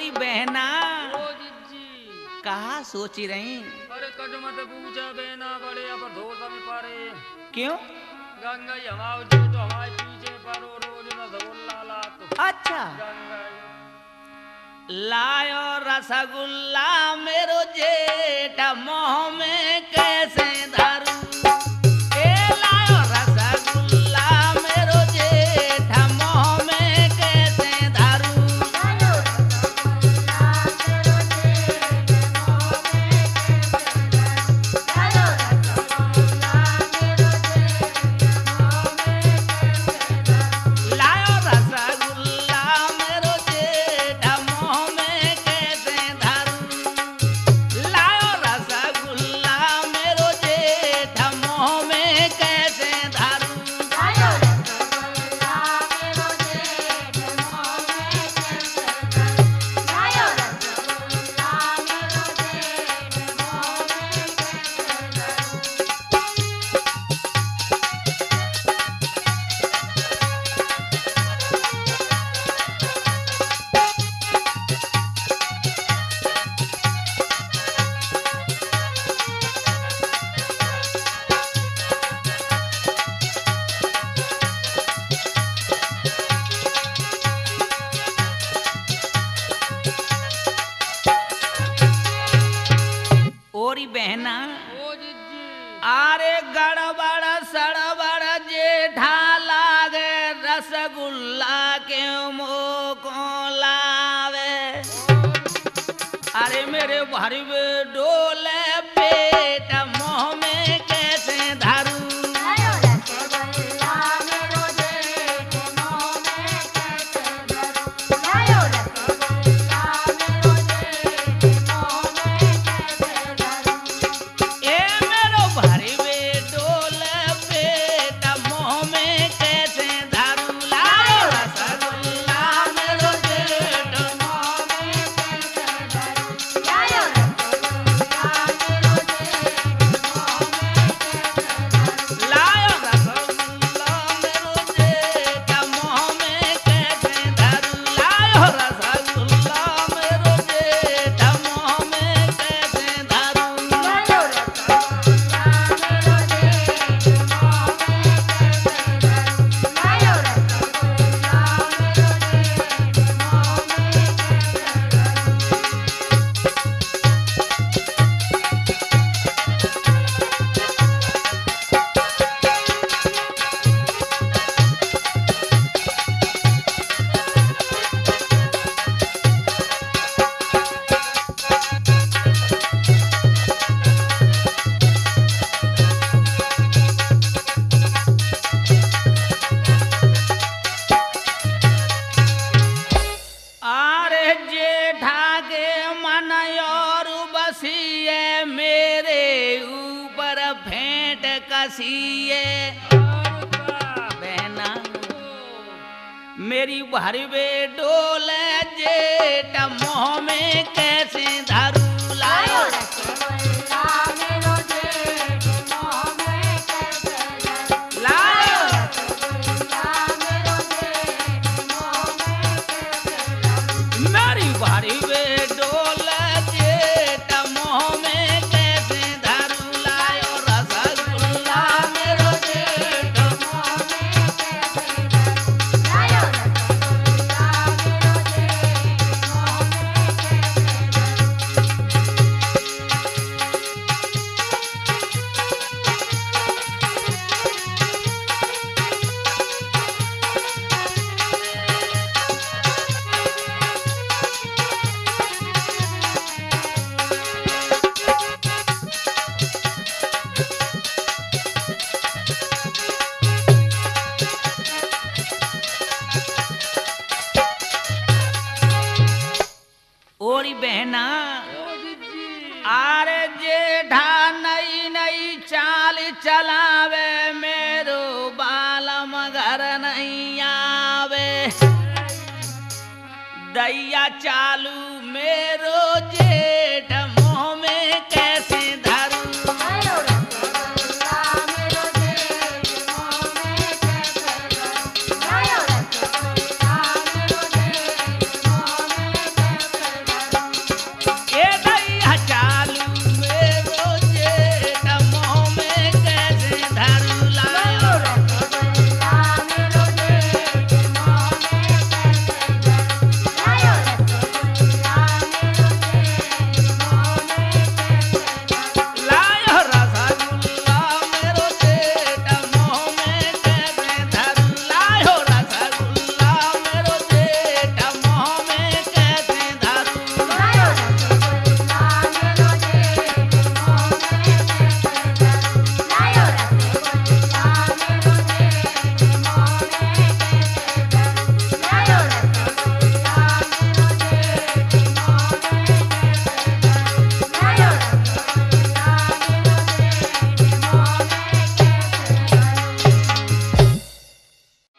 ओरी बहना ओ जिज्जी कहा सोची रही? अरे कज मत पूछा बेना बड़े अब धोता में पारे क्यों? गंगा हमाओ जो तो हमारे पीछे पर रोज रसगुल्ला ला तो अच्छा गंगा लायो रसगुल्ला मेरो जेठ मोह में कैसे धरूं? ए लायो रसगुल्ला मेरो जेठ मोह में कैसे धरूं? लायो रसगुल्ला मेरो जेठ मोह में कैसे धरूं? लायो रसगुल्ला मेरो जेठ मोह में कैसे धरूं? ओरी बहना ओ जिज्जी आरे गड़बड़ सड़बड़ जेठा लागे रसगुल्ला के मुँह को लावे। अरे मेरे भरवे डोले पेट मोह में कैसे धरूं? ए मेरो भरवे डोले पेट मोह में कैसे धरूं? लायो रसगुल्ला मेरो जेठ मोह में कैसे धरूं? लायो रसगुल्ला मेरो जेठ मोह में कैसे धरूं? लायो रसगुल्ला मेरो जेठ मोह में कैसे धरूं? आरे जेठा के मन और बसिए मेरे ऊपर भेंट कसिए। बहना मेरी भरवे डोले जेठ मोह में कैसे धरूं? लायो लायो मेरी भरवे डोले जेठ मोह में कैसे धरूं? लायो रसगुल्ला मेरो जेठ मोह में कैसे धरूं? ओरी बहना ओ जिज्जी आरे जेठा नई नई चाल चलावे मेरो बालम घर नहीं आवे। दैया चालू मेरो जे